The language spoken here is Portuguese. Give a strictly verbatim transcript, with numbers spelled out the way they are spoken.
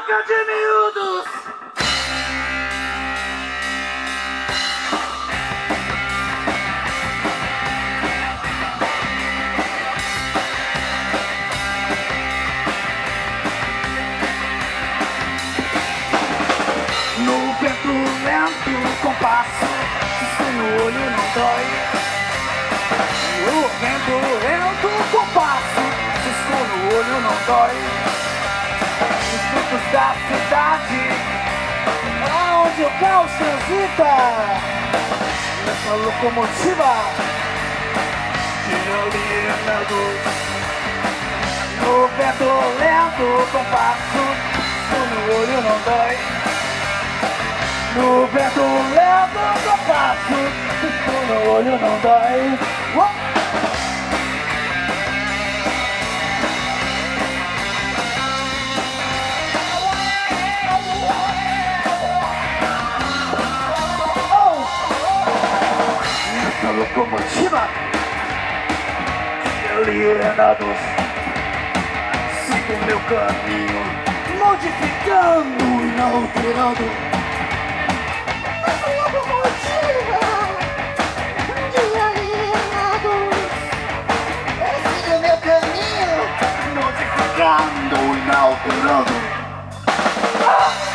boca de miúdos. No vento lento, compasso, se no olho não dói. No vento lento, compasso, se no olho não dói. Nos frutos da cidade, aonde o caos transita, nessa locomotiva de alienados. No vento lento, compasso, se no olho não dói. No vento lento que eu passo, se no olho não dói. Uou! Nessa locomotiva de alienados, sigo meu caminho, modificando e não alterando. Modificando e não alterando. Ah!